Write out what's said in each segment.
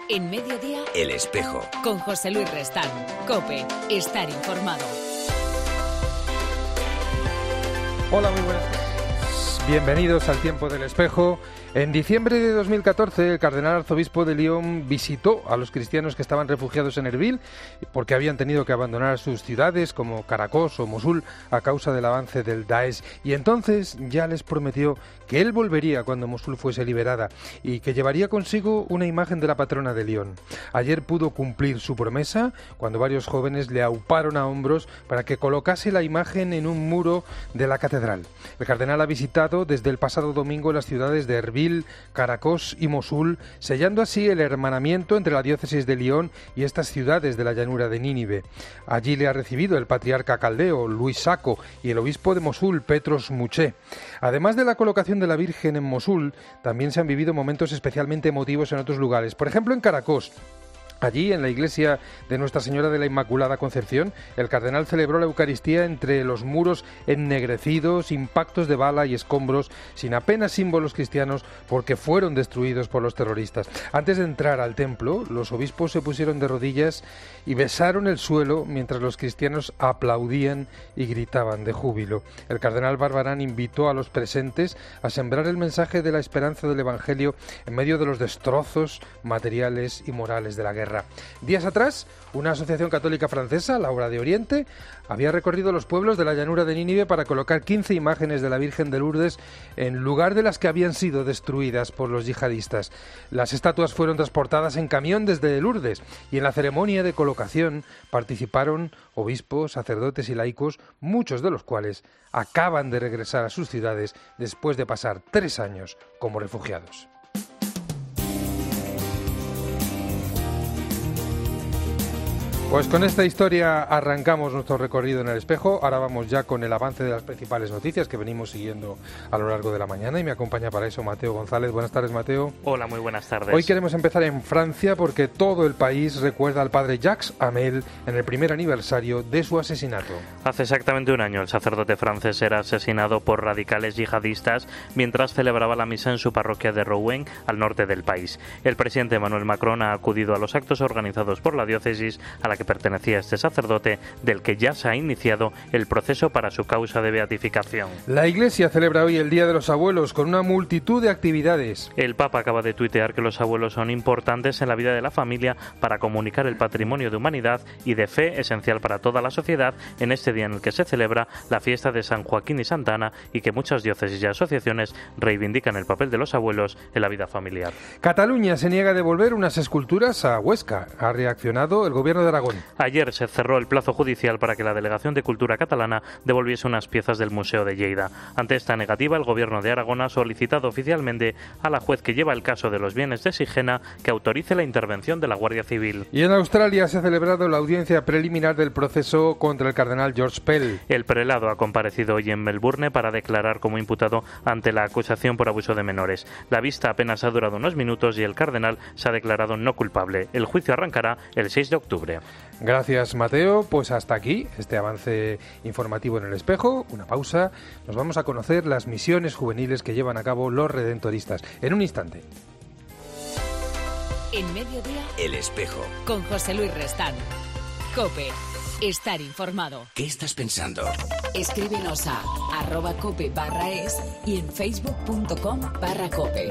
En Mediodía, El Espejo. Con José Luis Restán. COPE. Estar informado. Hola, muy buenas. Bienvenidos al Tiempo del Espejo. En diciembre de 2014, el cardenal arzobispo de Lyon visitó a los cristianos que estaban refugiados en Erbil porque habían tenido que abandonar sus ciudades como Caracas o Mosul a causa del avance del Daesh. Y entonces ya les prometió que él volvería cuando Mosul fuese liberada y que llevaría consigo una imagen de la patrona de Lyon. Ayer pudo cumplir su promesa cuando varios jóvenes le auparon a hombros para que colocase la imagen en un muro de la catedral. El cardenal ha visitado desde el pasado domingo las ciudades de Erbil, Caracas y Mosul, sellando así el hermanamiento entre la diócesis de Lyon y estas ciudades de la llanura de Nínive. Allí le ha recibido el patriarca caldeo Luis Sacco y el obispo de Mosul, Petros Muché. Además de la colocación de la Virgen en Mosul, también se han vivido momentos especialmente emotivos en otros lugares. Por ejemplo, en Caracas. Allí, en la iglesia de Nuestra Señora de la Inmaculada Concepción, el cardenal celebró la Eucaristía entre los muros ennegrecidos, impactos de bala y escombros, sin apenas símbolos cristianos, porque fueron destruidos por los terroristas. Antes de entrar al templo, los obispos se pusieron de rodillas y besaron el suelo mientras los cristianos aplaudían y gritaban de júbilo. El cardenal Barbarán invitó a los presentes a sembrar el mensaje de la esperanza del Evangelio en medio de los destrozos materiales y morales de la guerra. Días atrás, una asociación católica francesa, la Obra de Oriente, había recorrido los pueblos de la llanura de Nínive para colocar 15 imágenes de la Virgen de Lourdes en lugar de las que habían sido destruidas por los yihadistas. Las estatuas fueron transportadas en camión desde Lourdes y en la ceremonia de colocación participaron obispos, sacerdotes y laicos, muchos de los cuales acaban de regresar a sus ciudades después de pasar 3 años como refugiados. Pues con esta historia arrancamos nuestro recorrido en El Espejo. Ahora vamos ya con el avance de las principales noticias que venimos siguiendo a lo largo de la mañana y me acompaña para eso Mateo González. Buenas tardes, Mateo. Hola, muy buenas tardes. Hoy queremos empezar en Francia porque todo el país recuerda al padre Jacques Hamel en el primer aniversario de su asesinato. Hace exactamente un año el sacerdote francés era asesinado por radicales yihadistas mientras celebraba la misa en su parroquia de Rouen, al norte del país. El presidente Emmanuel Macron ha acudido a los actos organizados por la diócesis a la que pertenecía este sacerdote, del que ya se ha iniciado el proceso para su causa de beatificación. La Iglesia celebra hoy el Día de los Abuelos con una multitud de actividades. El Papa acaba de tuitear que los abuelos son importantes en la vida de la familia para comunicar el patrimonio de humanidad y de fe esencial para toda la sociedad en este día en el que se celebra la fiesta de San Joaquín y Santa Ana y que muchas diócesis y asociaciones reivindican el papel de los abuelos en la vida familiar. Cataluña se niega a devolver unas esculturas a Huesca. Ha reaccionado el gobierno de Aragón. Ayer se cerró el plazo judicial para que la Delegación de Cultura catalana devolviese unas piezas del Museo de Lleida. Ante esta negativa, el gobierno de Aragón ha solicitado oficialmente a la juez que lleva el caso de los bienes de Sigena que autorice la intervención de la Guardia Civil. Y en Australia se ha celebrado la audiencia preliminar del proceso contra el cardenal George Pell. El prelado ha comparecido hoy en Melbourne para declarar como imputado ante la acusación por abuso de menores. La vista apenas ha durado unos minutos y el cardenal se ha declarado no culpable. El juicio arrancará el 6 de octubre. Gracias, Mateo. Pues hasta aquí este avance informativo en El Espejo. Una pausa. Nos vamos a conocer las misiones juveniles que llevan a cabo los redentoristas. En un instante. En Mediodía, El Espejo. con José Luis Restán. COPE. Estar informado. ¿Qué estás pensando? Escríbenos a @cope/es y en facebook.com/cope.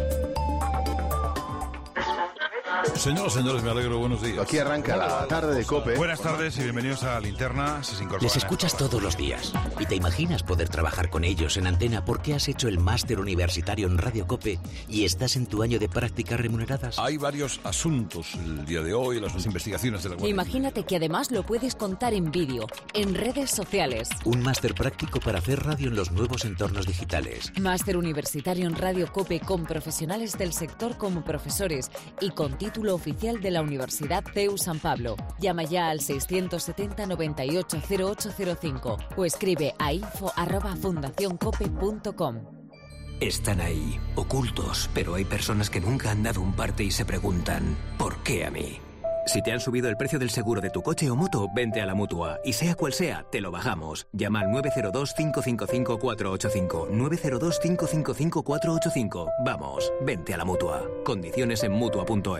Señoras, señores, me alegro, buenos días. Aquí arranca la tarde de COPE. Buenas tardes y bienvenidos a Linterna. Si se incorporan Les escuchas todos los días y te imaginas poder trabajar con ellos en antena porque has hecho el máster universitario en Radio COPE y estás en tu año de prácticas remuneradas. Hay varios asuntos el día de hoy, las investigaciones de la Guardia Imagínate que además lo puedes contar en vídeo, en redes sociales. Un máster práctico para hacer radio en los nuevos entornos digitales. Máster universitario en Radio COPE con profesionales del sector como profesores y con título oficial de la Universidad CEU San Pablo. Llama ya al 670 98 0805 o escribe a info@fundacioncope.com. Están ahí, ocultos, pero hay personas que nunca han dado un parte y se preguntan, ¿por qué a mí? Si te han subido el precio del seguro de tu coche o moto, vente a la Mutua. Y sea cual sea, te lo bajamos. Llama al 902-555-485. 902-555-485. Vamos, vente a la Mutua. Condiciones en Mutua.es.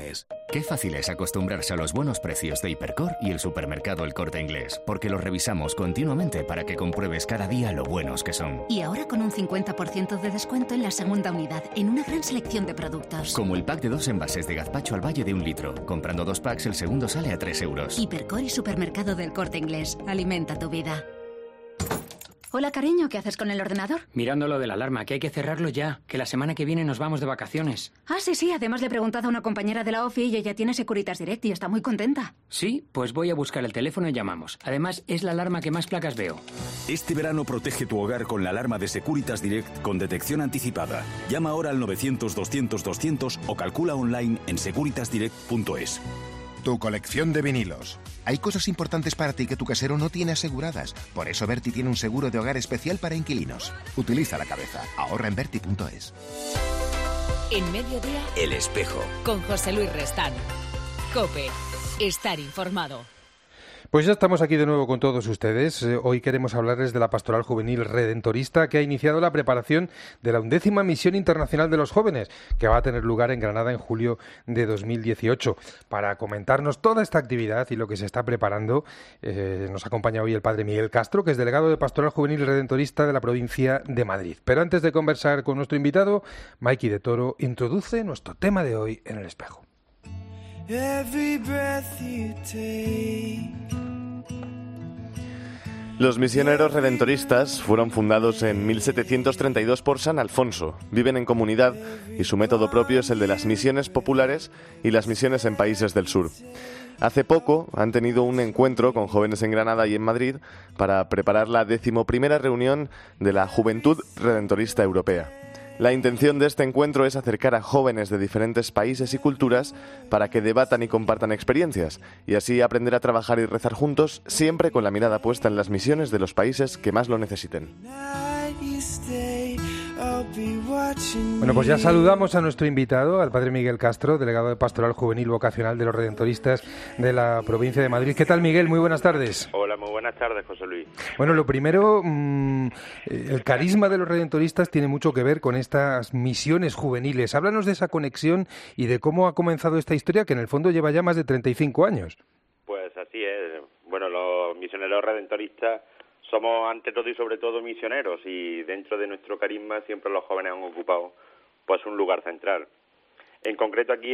Qué fácil es acostumbrarse a los buenos precios de Hipercor y el supermercado El Corte Inglés, porque los revisamos continuamente para que compruebes cada día lo buenos que son. Y ahora con un 50% de descuento en la segunda unidad, en una gran selección de productos. Como el pack de 2 envases de gazpacho al Valle de 1 litro. Comprando 2 packs, el segundo sale a 3 euros. Hipercor y supermercado del Corte Inglés. Alimenta tu vida. Hola, cariño, ¿qué haces con el ordenador? Mirando lo de la alarma, que hay que cerrarlo ya, que la semana que viene nos vamos de vacaciones. Ah, sí, además le he preguntado a una compañera de la OFI y ella tiene Securitas Direct y está muy contenta. Sí, pues voy a buscar el teléfono y llamamos. Además, es la alarma que más placas veo. Este verano protege tu hogar con la alarma de Securitas Direct con detección anticipada. Llama ahora al 900-200-200 o calcula online en securitasdirect.es. Tu colección de vinilos. Hay cosas importantes para ti que tu casero no tiene aseguradas. Por eso Berti tiene un seguro de hogar especial para inquilinos. Utiliza la cabeza. Ahorra en Berti.es. En Mediodía, El Espejo. con José Luis Restán. COPE. Estar informado. Pues ya estamos aquí de nuevo con todos ustedes. Hoy queremos hablarles de la Pastoral Juvenil Redentorista, que ha iniciado la preparación de la 11ª Misión Internacional de los Jóvenes, que va a tener lugar en Granada en julio de 2018. Para comentarnos toda esta actividad y lo que se está preparando, nos acompaña hoy el padre Miguel Castro, que es delegado de Pastoral Juvenil Redentorista de la provincia de Madrid. Pero antes de conversar con nuestro invitado, Maiki de Toro introduce nuestro tema de hoy en El Espejo. Los misioneros redentoristas fueron fundados en 1732 por San Alfonso. Viven en comunidad y su método propio es el de las misiones populares y las misiones en países del sur. Hace poco han tenido un encuentro con jóvenes en Granada y en Madrid para preparar la 11ª reunión de la Juventud Redentorista Europea. La intención de este encuentro es acercar a jóvenes de diferentes países y culturas para que debatan y compartan experiencias, y así aprender a trabajar y rezar juntos, siempre con la mirada puesta en las misiones de los países que más lo necesiten. Bueno, pues ya saludamos a nuestro invitado, al padre Miguel Castro, delegado de Pastoral Juvenil Vocacional de los Redentoristas de la provincia de Madrid. ¿Qué tal, Miguel? Muy buenas tardes. Hola, muy buenas tardes, José Luis. Bueno, lo primero, el carisma de los Redentoristas tiene mucho que ver con estas misiones juveniles. Háblanos de esa conexión y de cómo ha comenzado esta historia, que en el fondo lleva ya más de 35 años. Pues así es. Bueno, los misioneros redentoristas somos ante todo y sobre todo misioneros, y dentro de nuestro carisma siempre los jóvenes han ocupado pues un lugar central. En concreto aquí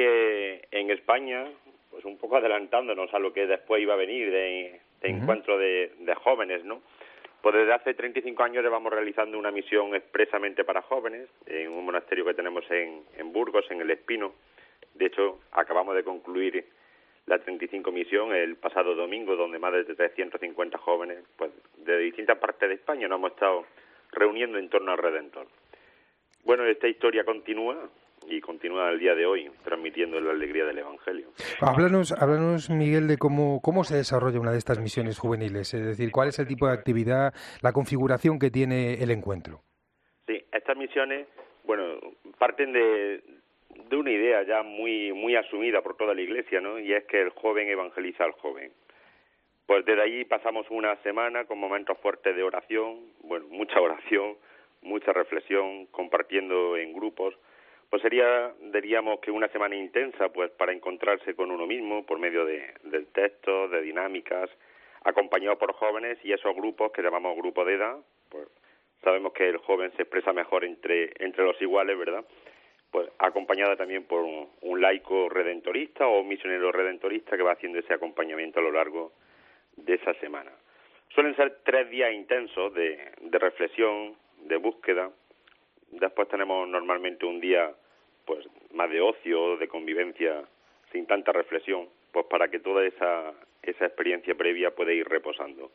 en España, pues un poco adelantándonos a lo que después iba a venir de encuentro de jóvenes, ¿no? Pues desde hace 35 años llevamos realizando una misión expresamente para jóvenes en un monasterio que tenemos en Burgos, en El Espino. De hecho, acabamos de concluir la 35 misión el pasado domingo, donde más de 350 jóvenes pues de distintas partes de España nos hemos estado reuniendo en torno al Redentor. Bueno, esta historia continúa y continúa al día de hoy, transmitiendo la alegría del Evangelio. Háblanos, Miguel, de cómo se desarrolla una de estas misiones juveniles, es decir, cuál es el tipo de actividad, la configuración que tiene el encuentro. Sí, estas misiones, bueno, parten de una idea ya muy asumida por toda la Iglesia, ¿no? Y es que el joven evangeliza al joven. Pues desde ahí pasamos una semana con momentos fuertes de oración, bueno, mucha oración, mucha reflexión, compartiendo en grupos. Pues diríamos que una semana intensa, pues para encontrarse con uno mismo por medio del texto, de dinámicas, acompañado por jóvenes y esos grupos que llamamos grupos de edad. Pues sabemos que el joven se expresa mejor entre los iguales, ¿verdad? Pues acompañada también por un laico redentorista o un misionero redentorista que va haciendo ese acompañamiento a lo largo de esa semana. Suelen ser 3 días intensos de reflexión, de búsqueda. Después tenemos normalmente un día pues más de ocio, de convivencia, sin tanta reflexión, pues para que toda esa experiencia previa pueda ir reposando.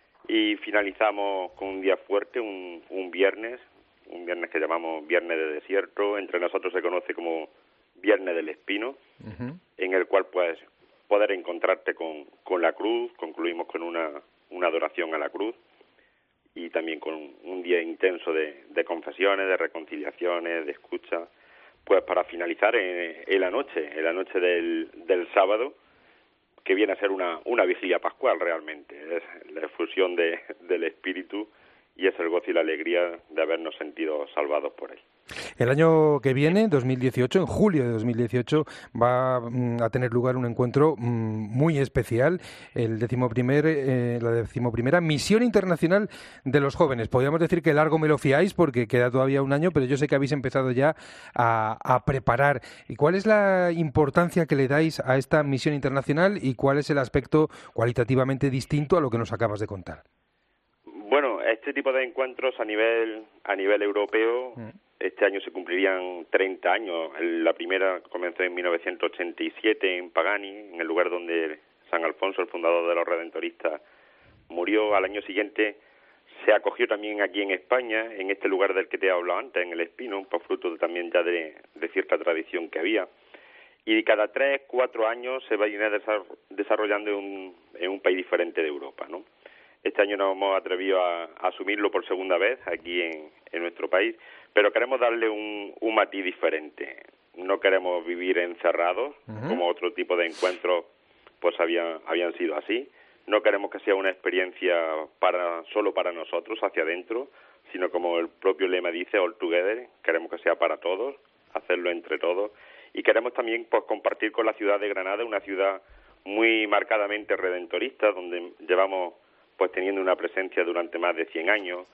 Y finalizamos con un día fuerte, un viernes que llamamos Viernes de Desierto, entre nosotros se conoce como Viernes del Espino, en el cual pues poder encontrarte con la cruz. Concluimos con una adoración a la cruz y también con un día intenso de confesiones, de reconciliaciones, de escucha, pues para finalizar en la noche del sábado, que viene a ser una vigilia pascual realmente. Es la efusión del Espíritu y es el gozo y la alegría de habernos sentido salvados por Él. El año que viene, 2018, en julio de 2018, va a tener lugar un encuentro muy especial, la 11ª Misión Internacional de los Jóvenes. Podríamos decir que largo me lo fiáis porque queda todavía un año, pero yo sé que habéis empezado ya a preparar. ¿Y cuál es la importancia que le dais a esta misión internacional y cuál es el aspecto cualitativamente distinto a lo que nos acabas de contar? Bueno, este tipo de encuentros a nivel europeo, este año se cumplirían 30 años. La primera comenzó en 1987 en Pagani, en el lugar donde San Alfonso, el fundador de los Redentoristas, murió. Al año siguiente se acogió también aquí en España, en este lugar del que te he hablado antes, en El Espino, por fruto también ya de cierta tradición que había. Y cada 3-4 años se va a ir desarrollando en un país diferente de Europa, ¿no? Este año nos hemos atrevido a asumirlo por segunda vez aquí en nuestro país, pero queremos darle un matiz diferente. No queremos vivir encerrados, como otro tipo de encuentros pues habían sido así. No queremos que sea una experiencia solo para nosotros, hacia adentro, sino como el propio lema dice, all together. Queremos que sea para todos, hacerlo entre todos. Y queremos también pues compartir con la ciudad de Granada, una ciudad muy marcadamente redentorista, donde llevamos pues teniendo una presencia durante más de 100 años,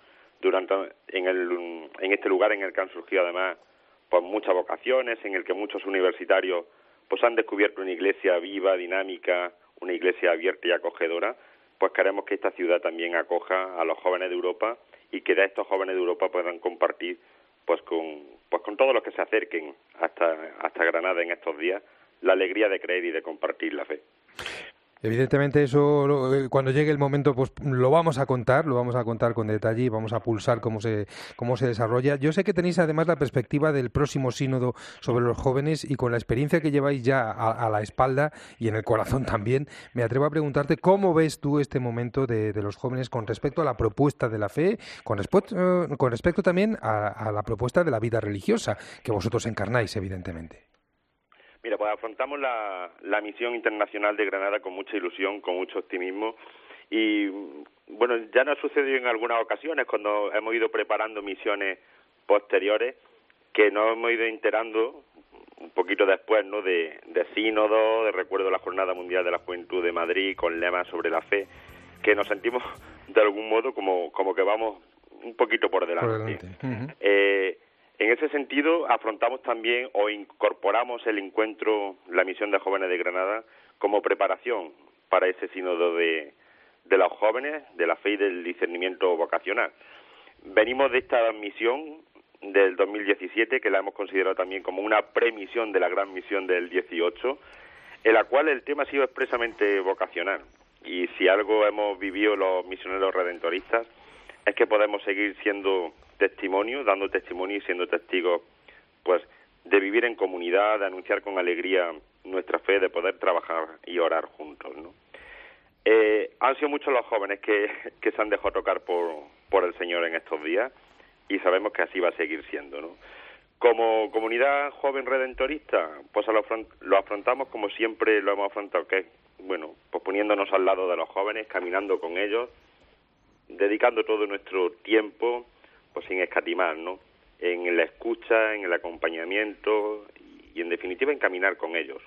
en este lugar en el que han surgido además pues muchas vocaciones, en el que muchos universitarios pues han descubierto una iglesia viva, dinámica, una iglesia abierta y acogedora. Pues queremos que esta ciudad también acoja a los jóvenes de Europa y que de estos jóvenes de Europa puedan compartir pues con todos los que se acerquen hasta Granada en estos días la alegría de creer y de compartir la fe. Evidentemente eso, cuando llegue el momento, pues lo vamos a contar con detalle y vamos a pulsar cómo se desarrolla. Yo sé que tenéis además la perspectiva del próximo sínodo sobre los jóvenes y con la experiencia que lleváis ya a la espalda y en el corazón también, me atrevo a preguntarte cómo ves tú este momento de los jóvenes con respecto a la propuesta de la fe, con respecto también a la propuesta de la vida religiosa que vosotros encarnáis, evidentemente. Mira, pues afrontamos la misión internacional de Granada con mucha ilusión, con mucho optimismo y, bueno, ya nos ha sucedido en algunas ocasiones cuando hemos ido preparando misiones posteriores que nos hemos ido enterando un poquito después, ¿no?, de sínodos, de recuerdo de la Jornada Mundial de la Juventud de Madrid con lemas sobre la fe, que nos sentimos de algún modo como que vamos un poquito por delante. En ese sentido, afrontamos también o incorporamos el encuentro, la misión de jóvenes de Granada, como preparación para ese sínodo de los jóvenes, de la fe y del discernimiento vocacional. Venimos de esta misión del 2017, que la hemos considerado también como una premisión de la gran misión del 18, en la cual el tema ha sido expresamente vocacional. Y si algo hemos vivido los misioneros redentoristas, es que podemos seguir siendo testimonio, dando testimonio y siendo testigos pues de vivir en comunidad, de anunciar con alegría nuestra fe, de poder trabajar y orar juntos, ¿no? Han sido muchos los jóvenes que se han dejado tocar por el Señor en estos días y sabemos que así va a seguir siendo, ¿no? Como comunidad joven redentorista, pues lo afrontamos como siempre lo hemos afrontado, que es, bueno, pues poniéndonos al lado de los jóvenes, caminando con ellos, dedicando todo nuestro tiempo pues sin escatimar, ¿no?, en la escucha, en el acompañamiento y en definitiva en caminar con ellos.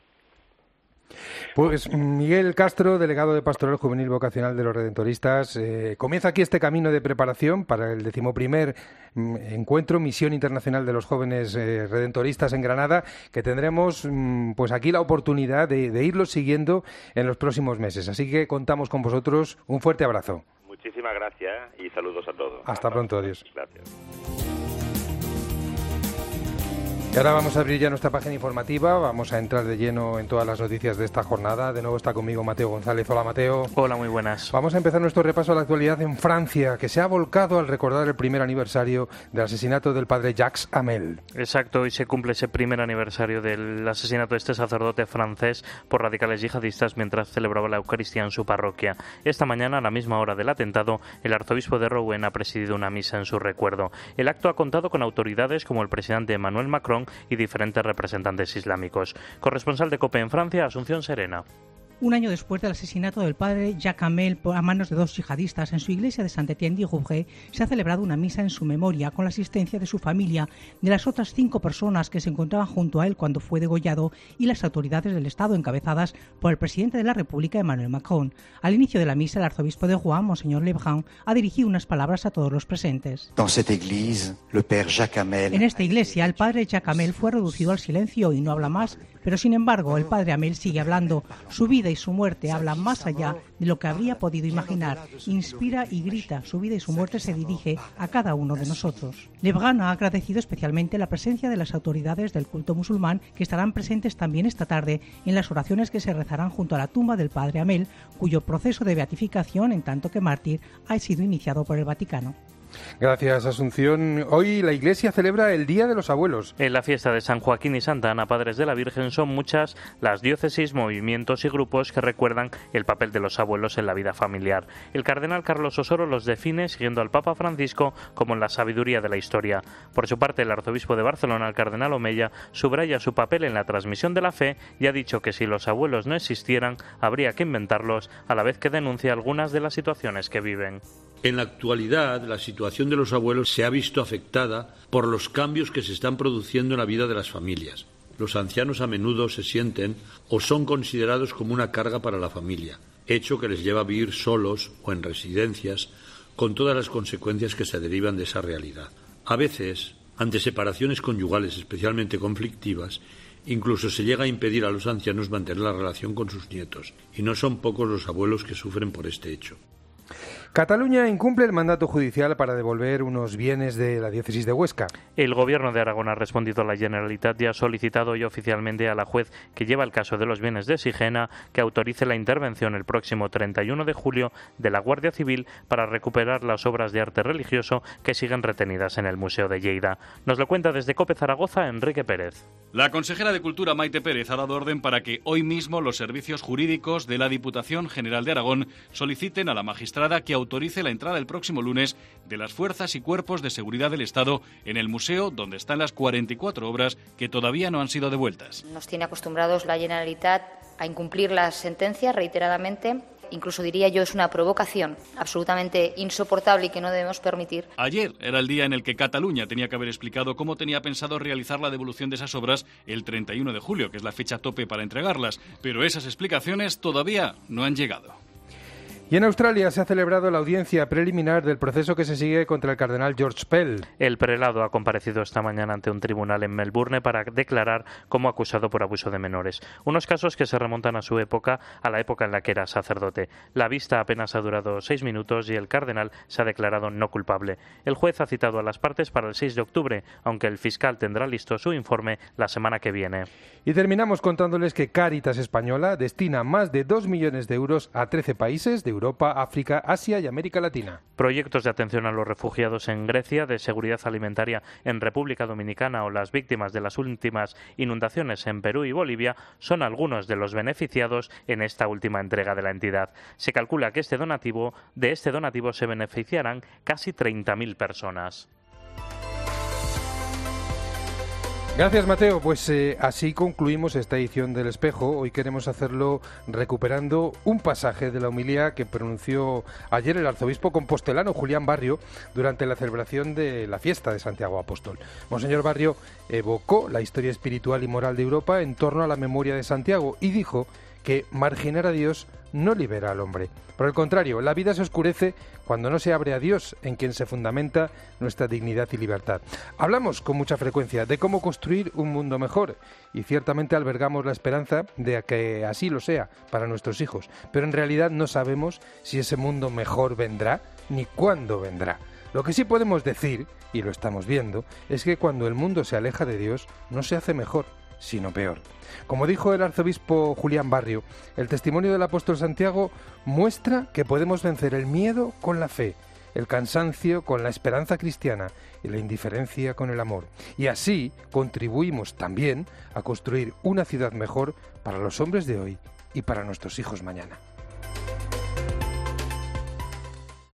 Pues Miguel Castro, delegado de Pastoral Juvenil Vocacional de los Redentoristas, comienza aquí este camino de preparación para el 11º encuentro, Misión Internacional de los Jóvenes Redentoristas en Granada, que tendremos pues aquí la oportunidad de irlo siguiendo en los próximos meses. Así que contamos con vosotros. Un fuerte abrazo. Muchísimas gracias y saludos a todos. Hasta pronto, adiós. Gracias. Y ahora vamos a abrir ya nuestra página informativa, vamos a entrar de lleno en todas las noticias de esta jornada. De nuevo está conmigo Mateo González. Hola, Mateo. Hola, muy buenas. Vamos a empezar nuestro repaso a la actualidad en Francia, que se ha volcado al recordar el primer aniversario del asesinato del padre Jacques Hamel. Exacto, hoy se cumple ese primer aniversario del asesinato de este sacerdote francés por radicales yihadistas mientras celebraba la Eucaristía en su parroquia. Esta mañana, a la misma hora del atentado, el arzobispo de Rouen ha presidido una misa en su recuerdo. El acto ha contado con autoridades como el presidente Emmanuel Macron y diferentes representantes islámicos. Corresponsal de COPE en Francia, Asunción Serena. Un año después del asesinato del padre Jacques Hamel a manos de 2 yihadistas en su iglesia de Saint-Étienne-du-Rouvray, se ha celebrado una misa en su memoria con la asistencia de su familia, de las otras 5 personas que se encontraban junto a él cuando fue degollado y las autoridades del Estado encabezadas por el presidente de la República, Emmanuel Macron. Al inicio de la misa, el arzobispo de Rouen, Monseñor Lebrun, ha dirigido unas palabras a todos los presentes. En esta iglesia, el padre Jacques Hamel fue reducido al silencio y no habla más, pero sin embargo, el padre Hamel sigue hablando. Su vida y su muerte hablan más allá de lo que habría podido imaginar. Inspira y grita. Su vida y su muerte se dirige a cada uno de nosotros. Lebrun ha agradecido especialmente la presencia de las autoridades del culto musulmán, que estarán presentes también esta tarde en las oraciones que se rezarán junto a la tumba del padre Hamel, cuyo proceso de beatificación, en tanto que mártir, ha sido iniciado por el Vaticano. Gracias, Asunción. Hoy la Iglesia celebra el Día de los Abuelos. En la fiesta de San Joaquín y Santa Ana, Padres de la Virgen, son muchas las diócesis, movimientos y grupos que recuerdan el papel de los abuelos en la vida familiar. El cardenal Carlos Osoro los define siguiendo al Papa Francisco como la sabiduría de la historia. Por su parte, el arzobispo de Barcelona, el cardenal Omeya, subraya su papel en la transmisión de la fe y ha dicho que si los abuelos no existieran, habría que inventarlos, a la vez que denuncia algunas de las situaciones que viven. En la actualidad, la situación de los abuelos se ha visto afectada por los cambios que se están produciendo en la vida de las familias. Los ancianos a menudo se sienten o son considerados como una carga para la familia, hecho que les lleva a vivir solos o en residencias, con todas las consecuencias que se derivan de esa realidad. A veces, ante separaciones conyugales especialmente conflictivas, incluso se llega a impedir a los ancianos mantener la relación con sus nietos, y no son pocos los abuelos que sufren por este hecho. Cataluña incumple el mandato judicial para devolver unos bienes de la diócesis de Huesca. El Gobierno de Aragón ha respondido a la Generalitat y ha solicitado hoy oficialmente a la juez que lleva el caso de los bienes de Sigena que autorice la intervención el próximo 31 de julio de la Guardia Civil para recuperar las obras de arte religioso que siguen retenidas en el Museo de Lleida. Nos lo cuenta desde COPE Zaragoza Enrique Pérez. La consejera de Cultura Maite Pérez ha dado orden para que hoy mismo los servicios jurídicos de la Diputación General de Aragón soliciten a la magistrada que autorice la entrada el próximo lunes de las fuerzas y cuerpos de seguridad del Estado en el museo donde están las 44 obras que todavía no han sido devueltas. Nos tiene acostumbrados la Generalitat a incumplir las sentencias reiteradamente. Incluso diría yo es una provocación absolutamente insoportable y que no debemos permitir. Ayer era el día en el que Cataluña tenía que haber explicado cómo tenía pensado realizar la devolución de esas obras el 31 de julio, que es la fecha tope para entregarlas, pero esas explicaciones todavía no han llegado. Y en Australia se ha celebrado la audiencia preliminar del proceso que se sigue contra el cardenal George Pell. El prelado ha comparecido esta mañana ante un tribunal en Melbourne para declarar como acusado por abuso de menores. Unos casos que se remontan a su época, a la época en la que era sacerdote. La vista apenas ha durado 6 minutos y el cardenal se ha declarado no culpable. El juez ha citado a las partes para el 6 de octubre, aunque el fiscal tendrá listo su informe la semana que viene. Y terminamos contándoles que Cáritas Española destina más de 2 millones de euros a 13 países de Europa, África, Asia y América Latina. Proyectos de atención a los refugiados en Grecia, de seguridad alimentaria en República Dominicana o las víctimas de las últimas inundaciones en Perú y Bolivia son algunos de los beneficiados en esta última entrega de la entidad. Se calcula que de este donativo se beneficiarán casi 30.000 personas. Gracias, Mateo. Pues así concluimos esta edición del Espejo. Hoy queremos hacerlo recuperando un pasaje de la homilía que pronunció ayer el arzobispo compostelano Julián Barrio durante la celebración de la fiesta de Santiago Apóstol. Monseñor Barrio evocó la historia espiritual y moral de Europa en torno a la memoria de Santiago y dijo que marginar a Dios no libera al hombre. Por el contrario, la vida se oscurece cuando no se abre a Dios, en quien se fundamenta nuestra dignidad y libertad. Hablamos con mucha frecuencia de cómo construir un mundo mejor y ciertamente albergamos la esperanza de que así lo sea para nuestros hijos, pero en realidad no sabemos si ese mundo mejor vendrá ni cuándo vendrá. Lo que sí podemos decir, y lo estamos viendo, es que cuando el mundo se aleja de Dios no se hace mejor, sino peor. Como dijo el arzobispo Julián Barrio, el testimonio del apóstol Santiago muestra que podemos vencer el miedo con la fe, el cansancio con la esperanza cristiana y la indiferencia con el amor. Y así contribuimos también a construir una ciudad mejor para los hombres de hoy y para nuestros hijos mañana.